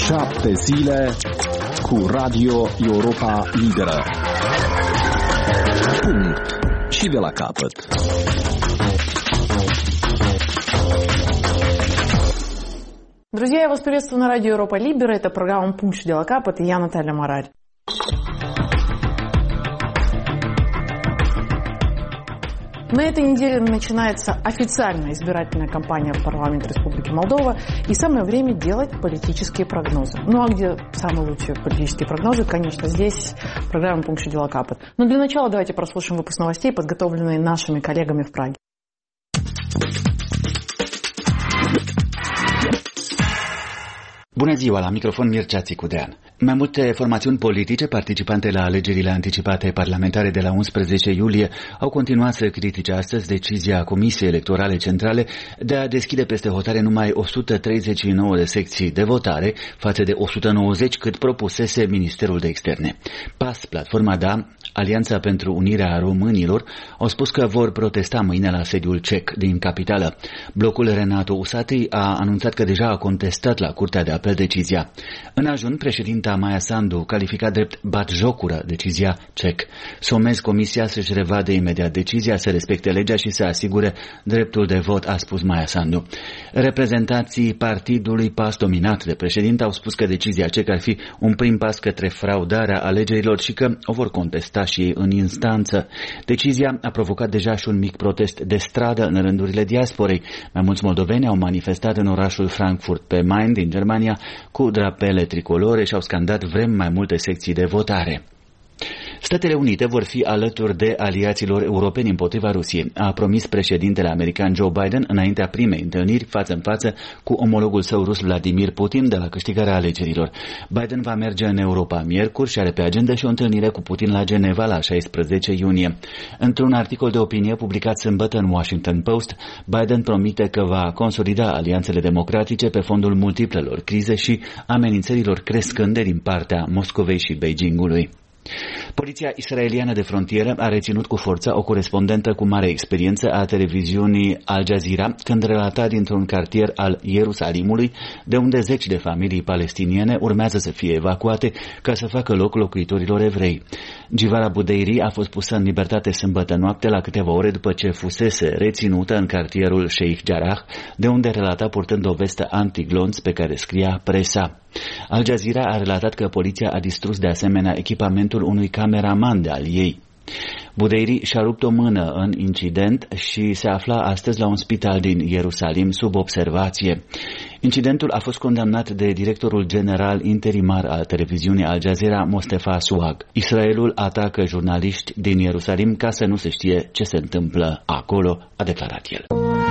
7 zile cu Radio Europa Liberă. Punct. Și de la capăt. Друзья, я вас приветствую на радио Европа Либера. Это программа «Пункт дела Капот» и я, Наталья Марарь. На этой неделе начинается официальная избирательная кампания в парламент Республики Молдова, и самое время делать политические прогнозы. Ну а где самые лучшие политические прогнозы? Конечно, здесь программа «Пункт дела Капот». Но для начала давайте прослушаем выпуск новостей, подготовленные нашими коллегами в Праге. Bună ziua, la microfon Mircea Țicudean. Mai multe formațiuni politice participante la alegerile anticipate parlamentare de la 11 iulie au continuat să critice astăzi decizia Comisiei Electorale Centrale de a deschide peste hotare numai 139 de secții de votare față de 190 cât propusese Ministerul de Externe. PAS, Platforma Da, Alianța pentru Unirea Românilor, au spus că vor protesta mâine la sediul CEC din capitală. Blocul Renato Usatăi a anunțat că deja a contestat la Curtea de Apel decizia. În ajun, președinta Maia Sandu califica drept batjocură decizia CEC. Somez Comisia să-și revadă imediat decizia, să respecte legea și să asigure dreptul de vot, a spus Maia Sandu. Reprezentanții partidului PAS dominat de președinte au spus că decizia CEC ar fi un prim pas către fraudarea alegerilor și că o vor contesta și ei în instanță. Decizia a provocat deja și un mic protest de stradă în rândurile diasporei. Mai mulți moldoveni au manifestat în orașul Frankfurt pe Main din Germania cu drapele tricolore și au scandat vrem mai multe secții de votare. Statele Unite vor fi alături de aliaților europeni împotriva Rusiei, a promis președintele american Joe Biden înaintea primei întâlniri față în față cu omologul său rus Vladimir Putin de la câștigarea alegerilor. Biden va merge în Europa miercuri și are pe agenda și o întâlnire cu Putin la Geneva la 16 iunie. Într-un articol de opinie publicat sâmbătă în Washington Post, Biden promite că va consolida alianțele democratice pe fondul multiplelor crize și amenințărilor crescânde din partea Moscovei și Beijingului. Poliția israeliană de frontieră a reținut cu forța o corespondentă cu mare experiență a televiziunii Al Jazeera când relata dintr-un cartier al Ierusalimului, de unde zeci de familii palestiniene urmează să fie evacuate ca să facă loc locuitorilor evrei. Givara Budeiri a fost pusă în libertate sâmbătă noapte la câteva ore după ce fusese reținută în cartierul Sheikh Jarrah, de unde relata purtând o vestă antiglonț pe care scria presa. Al Jazeera a relatat că poliția a distrus de asemenea echipamentul unui cameraman de al ei. Budeiri și-a rupt o mână în incident și se afla astăzi la un spital din Ierusalim sub observație. Incidentul a fost condamnat de directorul general interimar al televiziunii Al Jazeera, Mostefa Suag. Israelul atacă jurnaliști din Ierusalim ca să nu se știe ce se întâmplă acolo, a declarat el.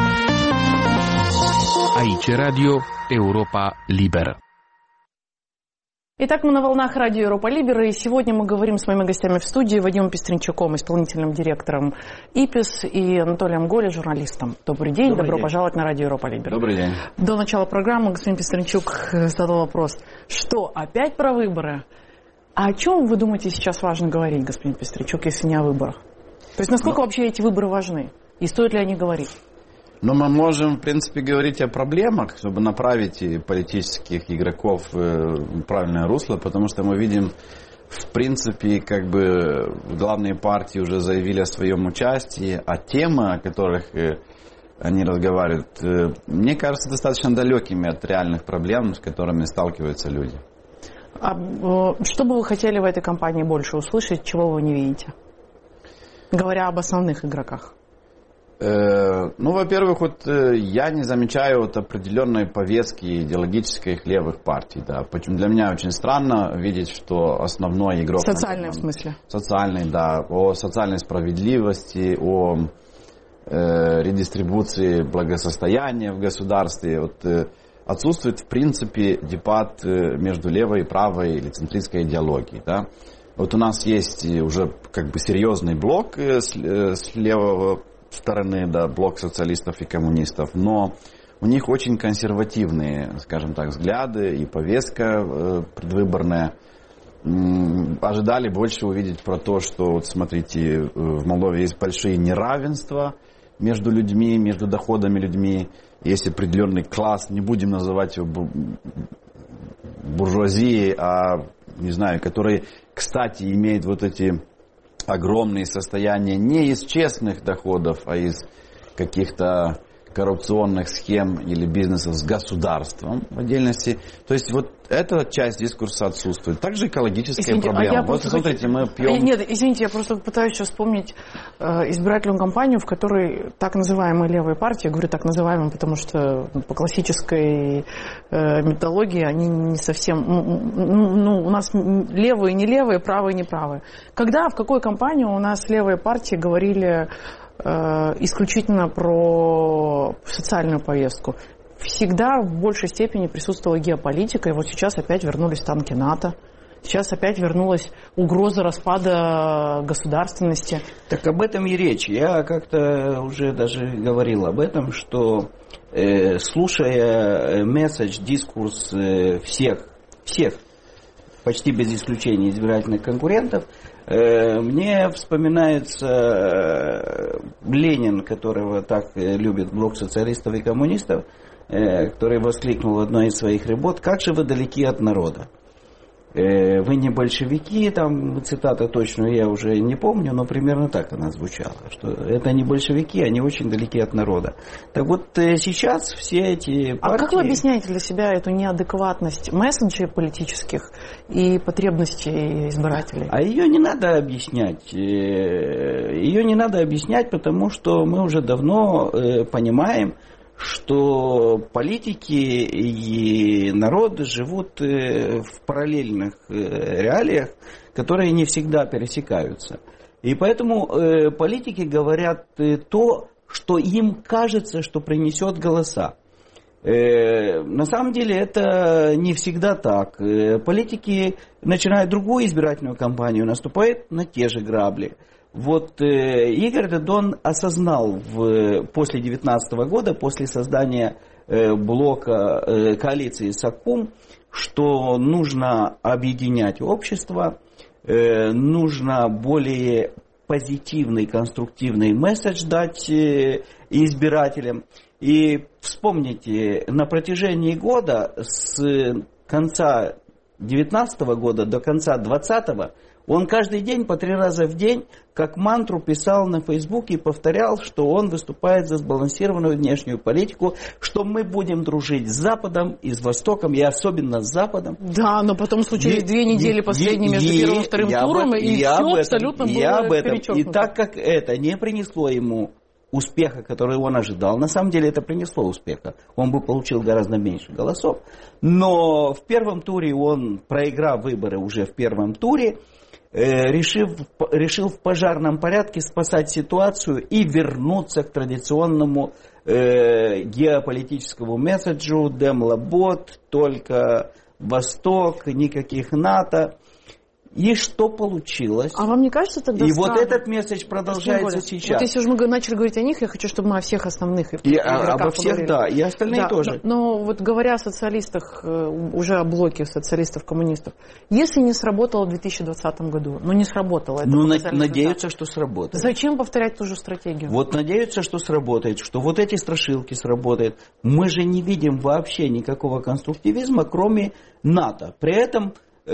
Aici Radio Europa Liberă. Итак, мы на волнах радио Европа Либера, и сегодня мы говорим с моими гостями в студии Вадимом Пестренчуком, исполнительным директором ИПИС, и Анатолием Голи, журналистом. Добрый день, добро пожаловать на радио Европа Либера. Добрый день. До начала программы господин Пестренчук задал вопрос, что, опять про выборы? А о чем, вы думаете, сейчас важно говорить, господин Пестренчук, если не о выборах? То есть, насколько вообще эти выборы важны? И стоит ли о них говорить? Но мы можем, в принципе, говорить о проблемах, чтобы направить политических игроков в правильное русло, потому что мы видим, в принципе, как бы главные партии уже заявили о своем участии, а темы, о которых они разговаривают, мне кажется, достаточно далекими от реальных проблем, с которыми сталкиваются люди. А что бы вы хотели в этой кампании больше услышать, чего вы не видите? Говоря об основных игроках. Ну, во-первых, вот я не замечаю вот определенной повестки идеологических левых партий, да. Почему для меня очень странно видеть, что основной игрок... Социальный, в смысле? Социальный, да. О социальной справедливости, о редистрибуции благосостояния в государстве. Вот, отсутствует, в принципе, дебат между левой и правой или центристской идеологией, да. Вот у нас есть уже как бы серьезный блок с левого стороны, да, блок социалистов и коммунистов, но у них очень консервативные, скажем так, взгляды и повестка предвыборная. Ожидали больше увидеть про то, что, вот смотрите, в Молдове есть большие неравенства между людьми, между доходами людьми, есть определенный класс, не будем называть его буржуазии, не знаю, который, кстати, имеет вот эти огромные состояния не из честных доходов, а из каких-то коррупционных схем или бизнесов с государством в отдельности. То есть вот эта часть дискурса отсутствует. Также экологическая проблема. Вот смотрите, мы пьем... Нет, извините, я просто пытаюсь сейчас вспомнить избирательную кампанию, в которой так называемые левые партии, я говорю так называемые, потому что по классической методологии они не совсем... у нас левые не левые, правые не правые. Когда, в какой кампании у нас левые партии говорили исключительно про социальную повестку? Всегда в большей степени присутствовала геополитика, и вот сейчас опять вернулись танки НАТО, сейчас опять вернулась угроза распада государственности. Так об этом и речь. Я как-то уже даже говорил об этом, что слушая месседж, дискурс всех, почти без исключения избирательных конкурентов, мне вспоминается Ленин, которого так любит блок социалистов и коммунистов, который воскликнул в одной из своих работ: «Как же вы далеки от народа? Вы не большевики», там цитата точную я уже не помню, но примерно так она звучала, что это не большевики, они очень далеки от народа. Так вот, сейчас все эти партии... А как вы объясняете для себя эту неадекватность месседжей политических и потребностей избирателей? А ее не надо объяснять. Ее не надо объяснять, потому что мы уже давно понимаем, что политики и народ живут в параллельных реалиях, которые не всегда пересекаются. И поэтому политики говорят то, что им кажется, что принесет голоса. На самом деле это не всегда так. Политики, начиная другую избирательную кампанию, наступают на те же грабли. Вот Игорь Додон осознал после 2019 года, после создания блока коалиции Саккум, что нужно объединять общество, нужно более позитивный, конструктивный месседж дать избирателям. И вспомните, на протяжении года, с конца 2019 года до конца 2020, он каждый день, по 3 раза в день, как мантру писал на Фейсбуке и повторял, что он выступает за сбалансированную внешнюю политику, что мы будем дружить с Западом и с Востоком, и особенно с Западом. Да, но потом случились 2 недели последние между первым и вторым туром, и все абсолютно было перечеркнуто. И так как это не принесло ему успеха, который он ожидал, на самом деле это принесло успеха, он бы получил гораздо меньше голосов, но в первом туре он, проиграв выборы уже в первом туре, решил в пожарном порядке спасать ситуацию и вернуться к традиционному геополитическому месседжу «Демлабот», только Восток, никаких НАТО. И что получилось? А вам не кажется тогда И странно? Вот этот месседж продолжается сейчас. Вот если уже мы начали говорить о них, я хочу, чтобы мы о всех основных обо всех, поговорили. Да, и остальные да, тоже. Но вот говоря о социалистах, уже о блоке социалистов-коммунистов, если не сработало в 2020 году, не сработало. Это надеются, что сработает. Зачем повторять ту же стратегию? Вот надеются, что сработает, что вот эти страшилки сработают. Мы же не видим вообще никакого конструктивизма, кроме НАТО. При этом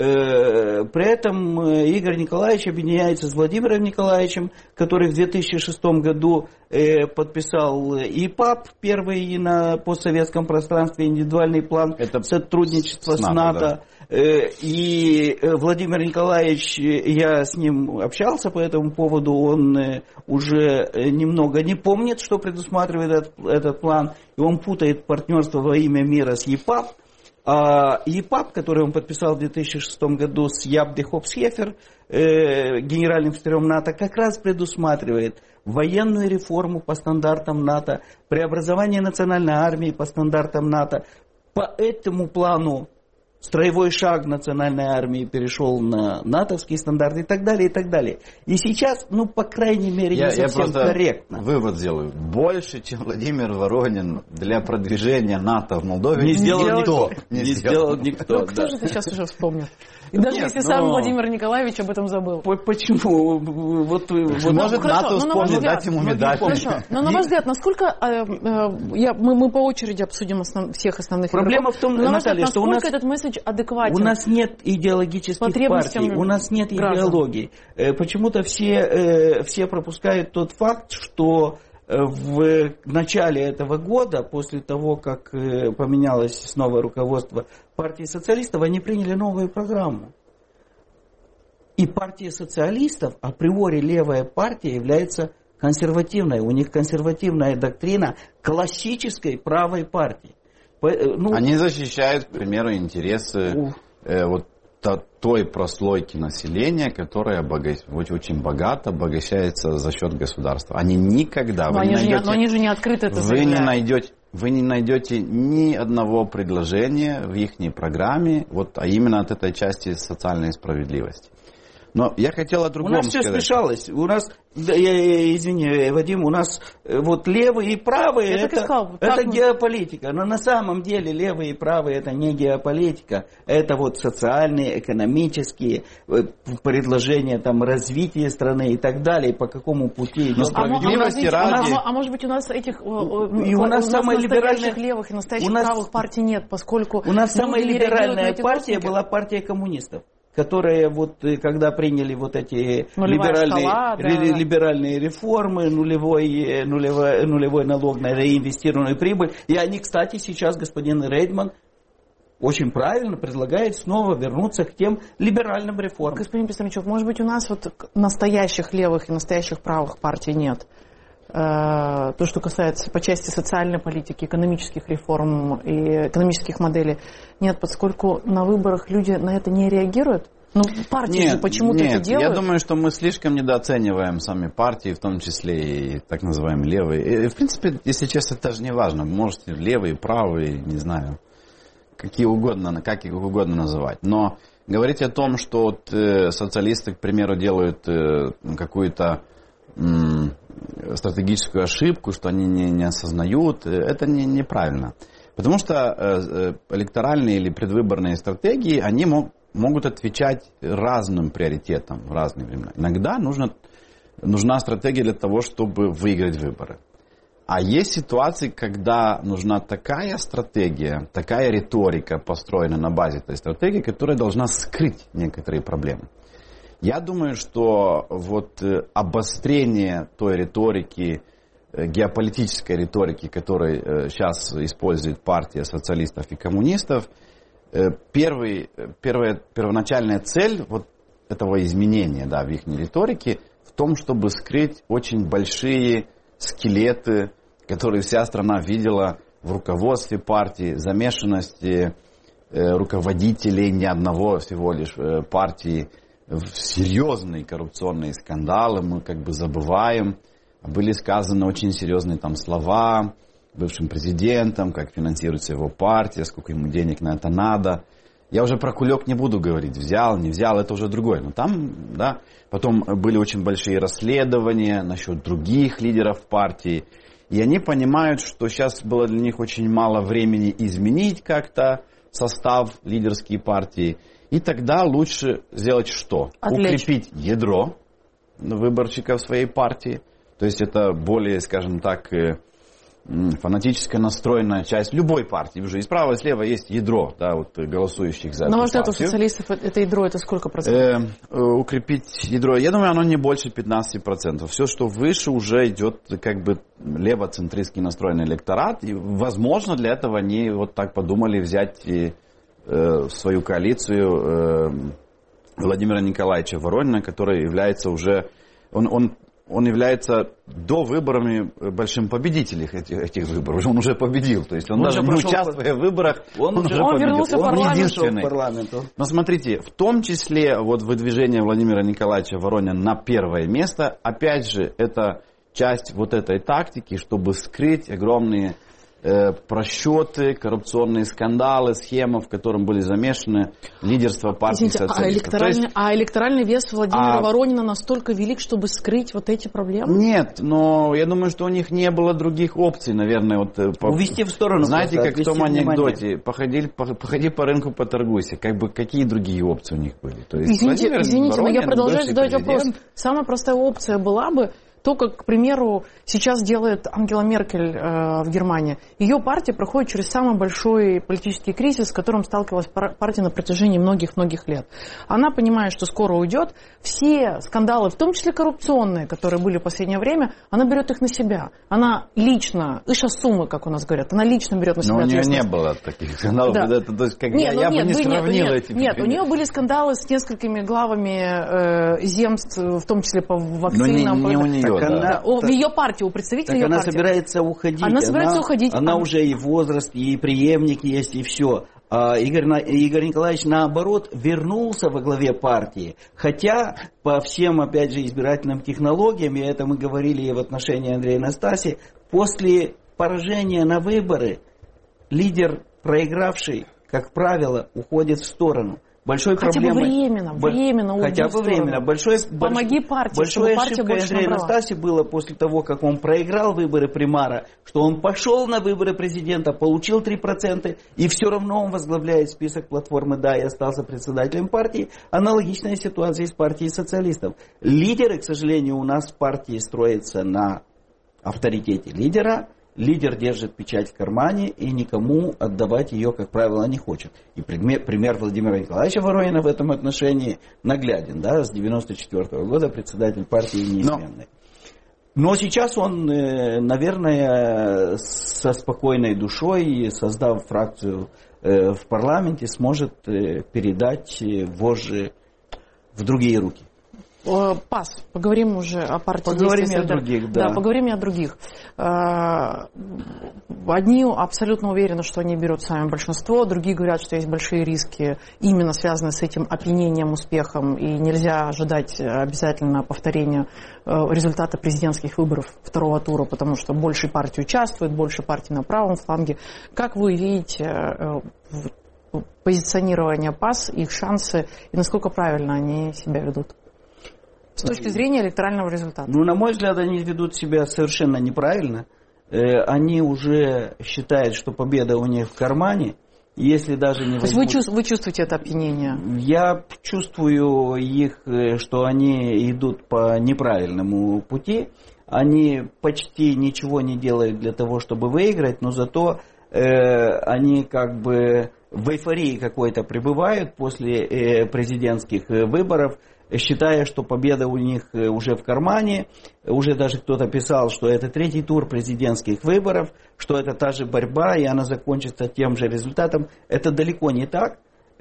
Игорь Николаевич объединяется с Владимиром Николаевичем, который в 2006 году подписал ИПАП, первый на постсоветском пространстве индивидуальный план сотрудничества с НАТО. Да. И Владимир Николаевич, я с ним общался по этому поводу, он уже немного не помнит, что предусматривает этот план, и он путает партнерство во имя мира с ИПАП. А ЕПАП, который он подписал в 2006 году с Яб де Хопс-Хефер, генеральным секретарем НАТО, как раз предусматривает военную реформу по стандартам НАТО, преобразование национальной армии по стандартам НАТО. По этому плану строевой шаг национальной армии перешел на натовские стандарты и так далее, и так далее. И сейчас, по крайней мере, не совсем корректно. Я вывод сделаю. Больше, чем Владимир Воронин для продвижения НАТО в Молдове не сделал никто. Не сделал никто. Кто же это сейчас уже вспомнил? И даже если сам Владимир Николаевич об этом забыл. Почему? Может, НАТО вспомнит, дать ему медаль. Но на ваш взгляд, насколько... Мы по очереди обсудим всех основных... Проблема в том, Наталья, что у нас... этот месседж месседж адекватен? У нас нет идеологических партий, у нас нет идеологии. Почему-то все пропускают тот факт, что в начале этого года, после того, как поменялось снова руководство партии социалистов, они приняли новую программу. И партия социалистов, априори левая партия, является консервативной. У них консервативная доктрина классической правой партии. Они защищают, к примеру, интересы вот той прослойки населения, которая очень богато обогащается за счет государства. Они никогда... Но они же не открыто это заявляют. Вы не найдете ни одного предложения в их программе, а именно от этой части социальной справедливости. Но я хотел о другом сказать. У нас все смешалось. У нас, извини, Вадим, у нас левые и правые это геополитика. Но на самом деле левые и правые это не геополитика. Это социальные, экономические предложения, развития страны и так далее. По какому пути идет. А может быть у нас настоящих левых и настоящих правых партий нет, поскольку... У нас самая либеральная партия была партия коммунистов, которые когда приняли эти либеральные реформы, нулевой налог на реинвестированную прибыль. И они, кстати, сейчас господин Рейдман очень правильно предлагает снова вернуться к тем либеральным реформам. Господин Писарчук, может быть у нас настоящих левых и настоящих правых партий нет? То, что касается по части социальной политики, экономических реформ и экономических моделей, нет, поскольку на выборах люди на это не реагируют. Партии же почему-то это делают. Я думаю, что мы слишком недооцениваем сами партии, в том числе и так называемые левые. И, в принципе, если честно, это же не важно. Можете левые, правые, не знаю, как их угодно называть. Но говорить о том, что социалисты, к примеру, делают какую-то стратегическую ошибку, что они не осознают, это неправильно. Потому что электоральные или предвыборные стратегии, они могут отвечать разным приоритетам в разные времена. Иногда нужна стратегия для того, чтобы выиграть выборы. А есть ситуации, когда нужна такая стратегия, такая риторика, построена на базе этой стратегии, которая должна скрыть некоторые проблемы. Я думаю, что обострение той риторики, геополитической риторики, которую сейчас использует партия социалистов и коммунистов, первоначальная цель этого изменения в их риторике в том, чтобы скрыть очень большие скелеты, которые вся страна видела в руководстве партии, замешанности руководителей ни одного всего лишь партии, в серьезные коррупционные скандалы. Мы забываем. Были сказаны очень серьезные слова бывшим президентом, как финансируется его партия, сколько ему денег на это надо. Я уже про кулек не буду говорить, взял, не взял, это уже другое. Но там, потом были очень большие расследования насчет других лидеров партии. И они понимают, что сейчас было для них очень мало времени изменить как-то состав лидерской партии. И тогда лучше сделать что? Укрепить ядро выборщиков своей партии. То есть это более, скажем так, фанатически настроенная часть любой партии. Уже и справа, и слева есть ядро голосующих за эту партию. Но может у социалистов это ядро, это сколько процентов? Укрепить ядро, я думаю, оно не больше 15%. Все, что выше, уже идет левоцентристский настроенный электорат. И, возможно, для этого они так подумали взять в свою коалицию Владимира Николаевича Воронина, который является уже... Он является до выборами большим победителем этих выборов. Он уже победил. То есть он даже не участвуя в выборах, он уже победил. Он единственный. Но смотрите, в том числе выдвижение Владимира Николаевича Воронина на первое место, опять же, это часть этой тактики, чтобы скрыть огромные просчеты, коррупционные скандалы, схемы, в котором были замешаны лидерство партии социалистов. Электоральный вес Владимира Воронина настолько велик, чтобы скрыть эти проблемы? Нет, но я думаю, что у них не было других опций, наверное. Увести в сторону. Знаете, как в том анекдоте, походи по рынку, поторгуйся. Какие другие опции у них были? То есть, извините, но я продолжаю задавать вопрос. Самая простая опция была бы То, как, к примеру, сейчас делает Ангела Меркель в Германии. Ее партия проходит через самый большой политический кризис, с которым сталкивалась партия на протяжении многих-многих лет. Она понимает, что скоро уйдет. Все скандалы, в том числе коррупционные, которые были в последнее время, она берет их на себя. Она лично, ишасумы, как у нас говорят, она лично берет на себя ответственность. Но у нее не было таких скандалов. Да. Это, то есть, как я бы не сравнил эти. Нет, у нее были скандалы с несколькими главами земств, в том числе по вакцинам. Но не у нее, да. В ее партии, у представителей ее партии. Она собирается уходить. Она собирается уходить. Она уже и возраст, и преемник есть, и все. А Игорь Николаевич, наоборот, вернулся во главе партии. Хотя по всем, опять же, избирательным технологиям, и это мы говорили и в отношении Андрея Настаси, после поражения на выборы лидер, проигравший, как правило, уходит в сторону. Большой хотя проблемой, бы временно хотя бы временно. Помоги партии, большой чтобы партия ошибкой больше Андрея набрала. Настаси было после того, как он проиграл выборы примара, что он пошел на выборы президента, получил 3%, и все равно он возглавляет список платформы «Да» и остался председателем партии. Аналогичная ситуация с партией социалистов. Лидеры, к сожалению, у нас в партии строятся на авторитете лидера. Лидер держит печать в кармане и никому отдавать ее, как правило, не хочет. И пример Владимира Николаевича Воронина в этом отношении нагляден. Да, с 1994 года председатель партии неизменный. Но сейчас он, наверное, со спокойной душой, создав фракцию в парламенте, сможет передать вожжи в другие руки. ПАС. Поговорим уже о партии. Поговорим и о других, да. Да, поговорим и о других. Одни абсолютно уверены, что они берут сами большинство, другие говорят, что есть большие риски, именно связанные с этим опьянением, успехом, и нельзя ожидать обязательно повторения результата президентских выборов второго тура, потому что больше партий участвует, больше партий на правом фланге. Как вы видите позиционирование ПАС, их шансы, и насколько правильно они себя ведут? С точки зрения электорального результата. Ну, на мой взгляд, они ведут себя совершенно неправильно. Они уже считают, что победа у них в кармане. Если даже не То есть вы чувствуете это опьянение? Я чувствую их, что они идут по неправильному пути. Они почти ничего не делают для того, чтобы выиграть, но зато они как бы в эйфории какой-то пребывают после президентских выборов, считая, что победа у них уже в кармане. Уже даже кто-то писал, что это третий тур президентских выборов, что это та же борьба, и она закончится тем же результатом. Это далеко не так.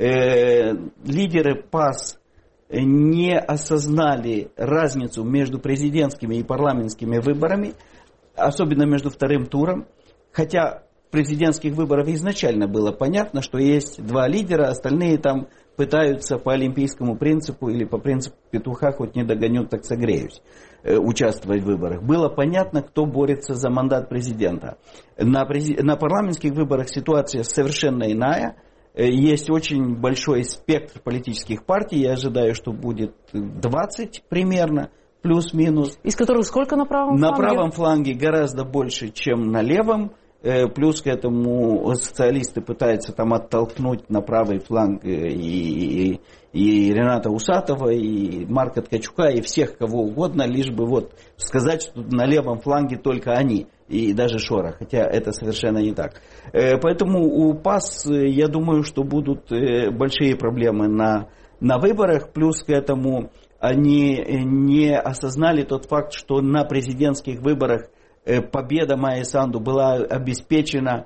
Лидеры ПАС не осознали разницу между президентскими и парламентскими выборами, особенно между вторым туром. Хотя в президентских выборах изначально было понятно, что есть два лидера, остальные там пытаются по олимпийскому принципу или по принципу петуха, хоть не догоню, так согреюсь, участвовать в выборах. Было понятно, кто борется за мандат президента. На парламентских выборах ситуация совершенно иная. Есть очень большой спектр политических партий. Я ожидаю, что будет 20 примерно, плюс-минус. Из которых сколько на правом фланге? На правом фланге гораздо больше, чем на левом. Плюс к этому социалисты пытаются там оттолкнуть на правый фланг и Рената Усатова, и Марка Ткачука, и всех кого угодно, лишь бы вот сказать, что на левом фланге только они, и даже Шора, хотя это совершенно не так. Поэтому у ПАС, я думаю, что будут большие проблемы на выборах, плюс к этому они не осознали тот факт, что на президентских выборах победа Майи Санду была обеспечена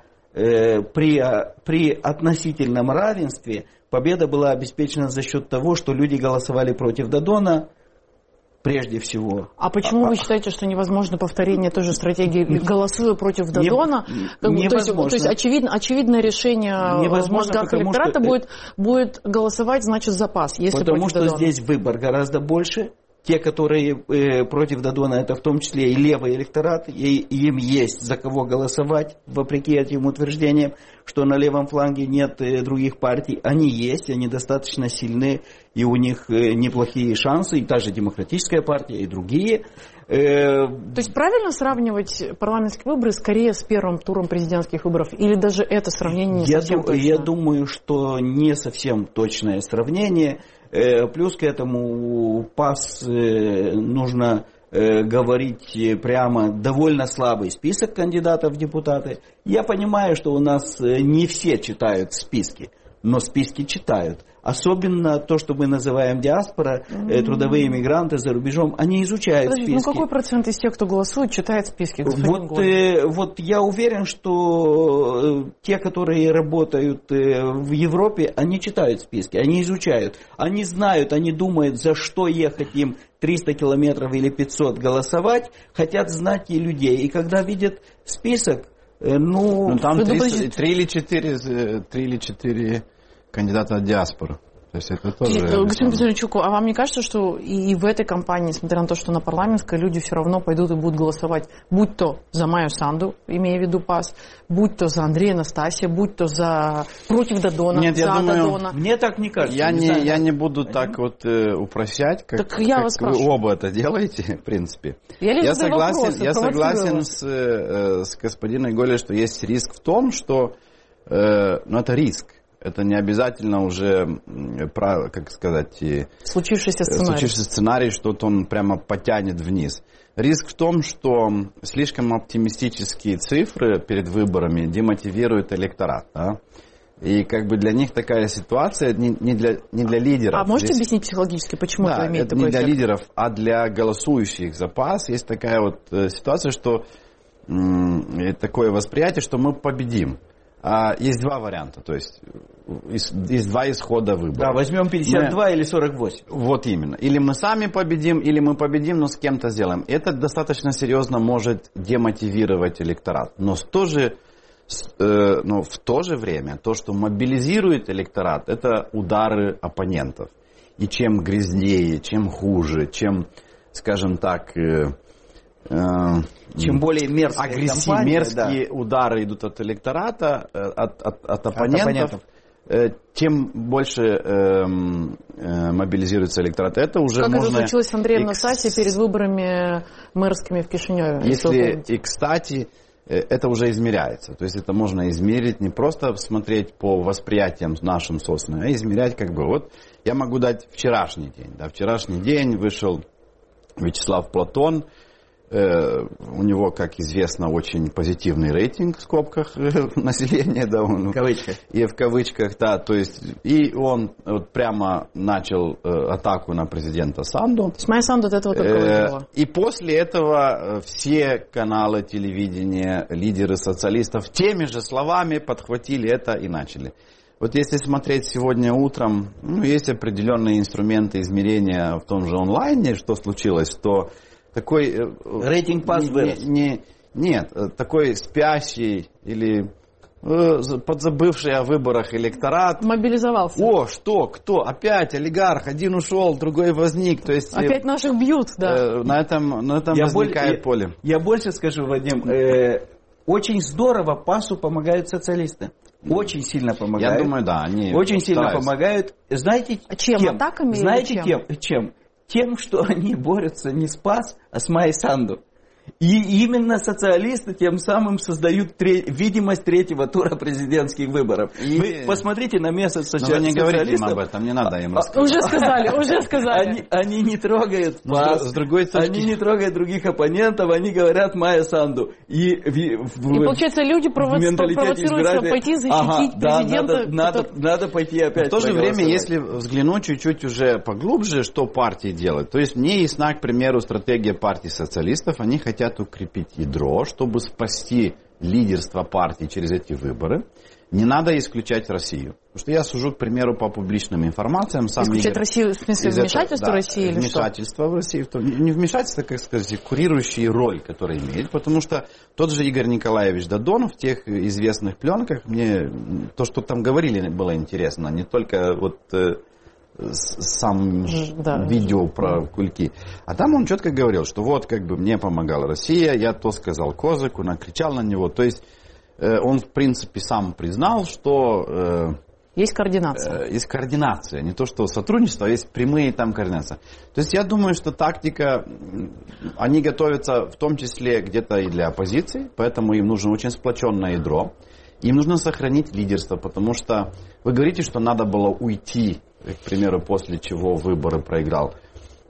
при относительном равенстве. Победа была обеспечена за счет того, что люди голосовали против Додона прежде всего. А почему вы считаете, что невозможно повторение той же стратегии, голосуя против Додона? Невозможно. То есть очевидное решение в мозгах электората будет голосовать, значит, за ПАС, если потому против что Додона. Здесь выбор гораздо больше. Те, которые против Додона, это в том числе и левый электорат, и им есть за кого голосовать, вопреки этим утверждениям, что на левом фланге нет других партий. Они есть, они достаточно сильны, и у них неплохие шансы, и та же Демократическая партия, и другие. То есть правильно сравнивать парламентские выборы скорее с первым туром президентских выборов? Или даже это сравнение не совсем точно? Я думаю, что не совсем точное сравнение. Плюс к этому ПАС нужно говорить прямо, довольно слабый список кандидатов в депутаты. Я понимаю, что у нас не все читают списки, но списки читают. Особенно то, что мы называем диаспора, трудовые мигранты за рубежом, они изучают списки. Ну какой процент из тех, кто голосует, читает списки? Вот я уверен, что те, которые работают в Европе, они читают списки, они изучают, они знают, они думают, за что ехать им 300 километров или 500 голосовать, хотят знать и людей. И когда видят список, там 3 или 4 кандидата от диаспоры. То есть это тоже... Господин Писарчук, а вам не кажется, что и в этой кампании, несмотря на то, что на парламентской, люди все равно пойдут и будут голосовать, будь то за Майю Санду, имея в виду ПАС, будь то за Андрея Анастасия, будь то за против Додона, Нет, за Додона? Мне так не кажется. Я не буду так вот упрощать, как вы оба это делаете, в принципе. Я согласен с господином Голей, что есть риск в том, что это риск. Это не обязательно уже, как сказать, случившийся сценарий, что-то он прямо потянет вниз. Риск в том, что слишком оптимистические цифры перед выборами демотивируют электорат. Да? И как бы для них такая ситуация не для лидеров. А можете объяснить психологически, почему это имеет такой эффект? Не для лидеров, а для голосующих за ПАС есть такая вот ситуация, что такое восприятие, что мы победим. Есть два варианта, то есть есть два исхода выбора. Да, возьмем 52 или 48. Вот именно. Или мы сами победим, или мы победим, но с кем-то сделаем. Это достаточно серьезно может демотивировать электорат. Но в то же время то, что мобилизирует электорат, это удары оппонентов. И чем грязнее, чем хуже, чем, скажем так... чем более мерзкие удары идут от электората, от оппонентов, тем больше мобилизируется электорат. Это уже как можно... это случилось с Андреем Анастасией перед выборами мэрскими в Кишиневе. И, кстати, это уже измеряется. То есть это можно измерить, не просто смотреть по восприятиям нашим собственным, а измерять как бы. Вот я могу дать вчерашний день. Да, вчерашний день вышел Вячеслав Платон. У него, как известно, очень позитивный рейтинг в скобках населения, да, в кавычках. И в кавычках, да, то есть, и он вот прямо начал атаку на президента Санду. То есть Майя Санду от этого только выиграла. И после этого все каналы телевидения, лидеры социалистов теми же словами подхватили это и начали. Вот если смотреть сегодня утром, есть определенные инструменты измерения в том же онлайне, что случилось, то такой рейтинг ПАС вырос. Нет, такой спящий или подзабывший о выборах электорат мобилизовался. Кто? Опять олигарх, один ушел, другой возник. То есть, опять наших бьют, да. На этом возникает поле. Я больше скажу, Вадим, очень здорово ПАСу помогают социалисты. Очень сильно помогают. Я думаю, да. Они очень сильно помогают. Знаете, чем? Атаками? Знаете, чем? Тем, что они борются не с ПАС, а с Майей Санду. И именно социалисты тем самым создают видимость третьего тура президентских выборов. Вы посмотрите на месяц социалистов. Не говорите им об этом, не надо им рассказать. Уже сказали. Они не трогают ПАС, они не трогают других оппонентов, они говорят Майя Санду. И получается, люди провоцируются пойти защитить президента. Надо пойти опять. В то же время, если взглянуть чуть-чуть уже поглубже, что партии делают. То есть мне ясна, к примеру, стратегия партии социалистов. Они хотят укрепить ядро, чтобы спасти лидерство партии через эти выборы. Не надо исключать Россию. Потому что я сужу, к примеру, по публичным информациям. Исключать Россию, в смысле вмешательство России или вмешательство в Россию. Не вмешательство, как сказать, курирующая роль, которую имеет. Потому что тот же Игорь Николаевич Додон в тех известных пленках, мне то, что там говорили, было интересно. Не только вот... сам видео про кульки. А там он четко говорил, что вот как бы мне помогала Россия, я то сказал Козаку, накричал на него. То есть он в принципе сам признал, что есть координация. Есть координация. Не то, что сотрудничество, а есть прямые там координации. То есть я думаю, что тактика, они готовятся в том числе где-то и для оппозиции, поэтому им нужно очень сплоченное ядро. Им нужно сохранить лидерство, потому что вы говорите, что надо было уйти, к примеру, после чего выборы проиграл.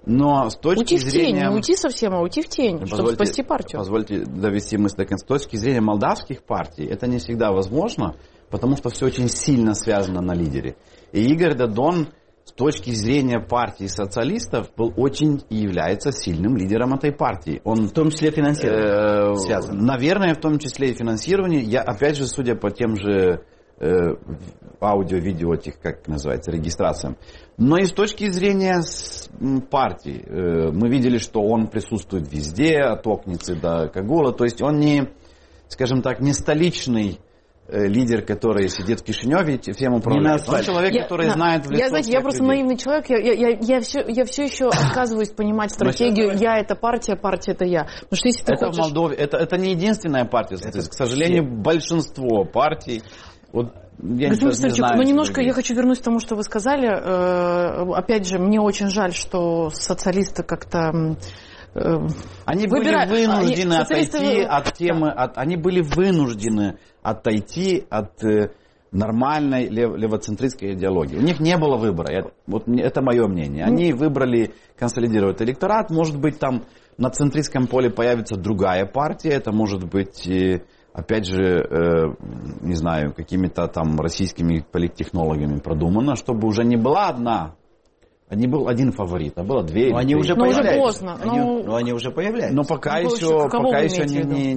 Но с точки уйти зрения... в тень, не уйти совсем, а уйти в тень, чтобы спасти партию. Позвольте довести мысль до конца. С точки зрения молдавских партий это не всегда возможно, потому что все очень сильно связано на лидере. И Игорь Додон с точки зрения партии социалистов был очень и является сильным лидером этой партии. Он в том числе финансирование связано. Наверное, в том числе и финансирование. Я, опять же, судя по тем же аудио-видео, этих, как называется, регистрациям. Но и с точки зрения партии. Мы видели, что он присутствует везде, от Окницы до Кагула. То есть он не, скажем так, не столичный лидер, который сидит в Кишиневе и всем управляет. Он человек, который знает в лицо я просто людей. наивный человек, я все еще отказываюсь понимать стратегию «я это партия это я». Потому что если ты это хочешь... в Молдове, это не единственная партия. К сожалению, большинство партий... Вот, Господин Старчук, но немножко я хочу вернуться к тому, что вы сказали. Опять же, мне очень жаль, что социалисты как-то... Они были вынуждены отойти от темы, они были вынуждены отойти от нормальной левоцентристской идеологии. У них не было выбора. Это мое мнение. Они выбрали консолидировать электорат. Может быть, там на центристском поле появится другая партия. Это может быть... Опять же, не знаю, какими-то там российскими политтехнологами продумано, чтобы уже не была одна, а не был один фаворит, а было две. Но они уже появляются. Уже поздно. Но они уже появляются. Но пока еще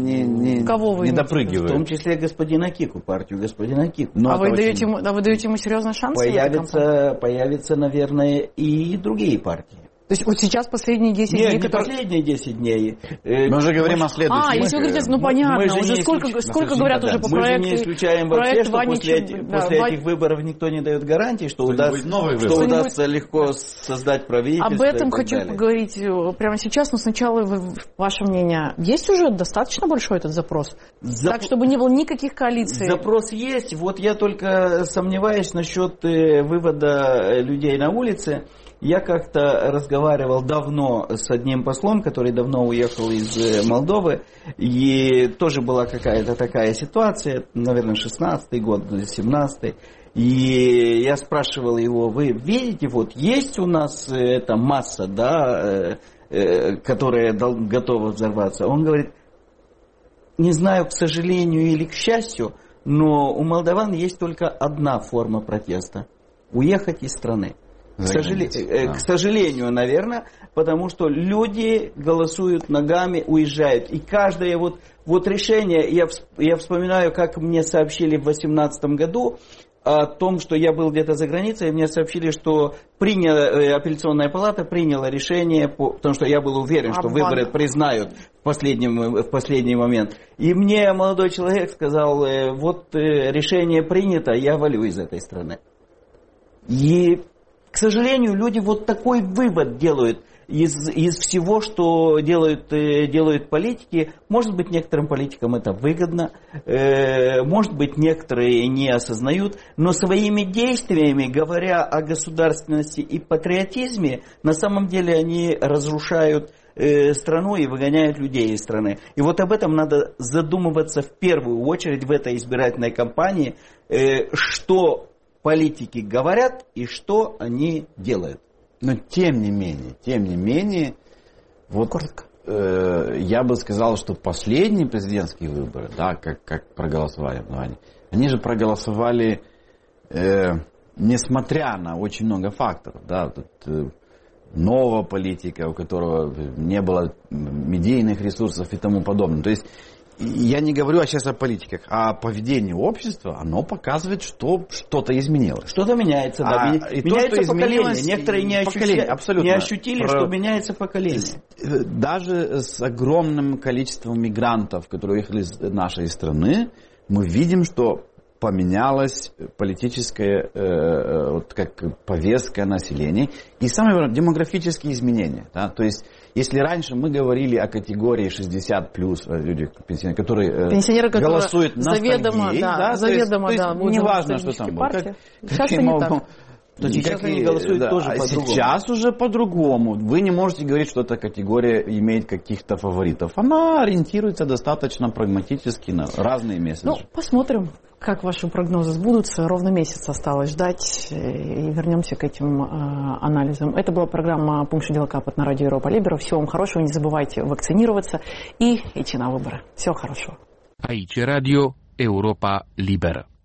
не допрыгивают. В том числе господина Кику, партию господина Кику. А вы даете ему серьезный шанс? Появятся, наверное, и другие партии. То есть вот сейчас последние 10 дней... Нет, не последние 10 дней. Мы уже говорим о следующем. Если вы говорите, понятно, уже сколько говорят уже по проекту. Мы же не исключаем вообще, что после этих выборов никто не дает гарантии, что удастся легко создать правительство. Об этом хочу поговорить прямо сейчас, но сначала ваше мнение. Есть уже достаточно большой этот запрос? Так, чтобы не было никаких коалиций? Запрос есть. Вот я только сомневаюсь насчет вывода людей на улицы. Я как-то разговаривал давно с одним послом, который давно уехал из Молдовы, и тоже была какая-то такая ситуация, наверное, 16-й год, 17-й, и я спрашивал его, вы видите, вот есть у нас эта масса, да, которая готова взорваться? Он говорит, не знаю, к сожалению или к счастью, но у молдаван есть только одна форма протеста – уехать из страны. К сожалению, наверное, потому что люди голосуют ногами, уезжают. И каждое вот решение, я вспоминаю, как мне сообщили в 2018 году о том, что я был где-то за границей, и мне сообщили, что апелляционная палата приняла решение, потому что я был уверен, что выборы признают в последний момент. И мне молодой человек сказал, вот решение принято, я валю из этой страны. И... К сожалению, люди вот такой вывод делают из всего, что делают политики. Может быть, некоторым политикам это выгодно, может быть, некоторые не осознают, но своими действиями, говоря о государственности и патриотизме, на самом деле они разрушают страну и выгоняют людей из страны. И вот об этом надо задумываться в первую очередь в этой избирательной кампании, что политики говорят и что они делают. Но тем не менее, вот я бы сказал, что последние президентские выборы, да, как проголосовали, они же проголосовали, несмотря на очень много факторов, да, тут нового политика, у которого не было медийных ресурсов и тому подобное. То есть я не говорю сейчас о политиках, а о поведении общества, оно показывает, что что-то изменилось. Что-то меняется, да. Меняется поколение. Некоторые не ощутили, что меняется поколение. Даже с огромным количеством мигрантов, которые уехали из нашей страны, мы видим, что поменялась политическая вот как повестка населения и самое главное демографические изменения. Да? То есть, если раньше мы говорили о категории 60+, люди, пенсионеры, которые голосуют на ностальгии, заведомо, неважно, что там было. Сейчас это не так. Сейчас они голосуют тоже по-другому. Сейчас уже по-другому. Вы не можете говорить, что эта категория имеет каких-то фаворитов. Она ориентируется достаточно прагматически на разные месседжи. Посмотрим. как ваши прогнозы сбудутся. Ровно месяц осталось ждать. И вернемся к этим анализам. Это была программа «Пункт дела Капот» на радио Европа Либера. Всего вам хорошего. Не забывайте вакцинироваться и идти на выборы. Всего хорошего. Aici Radio Europa Liberă.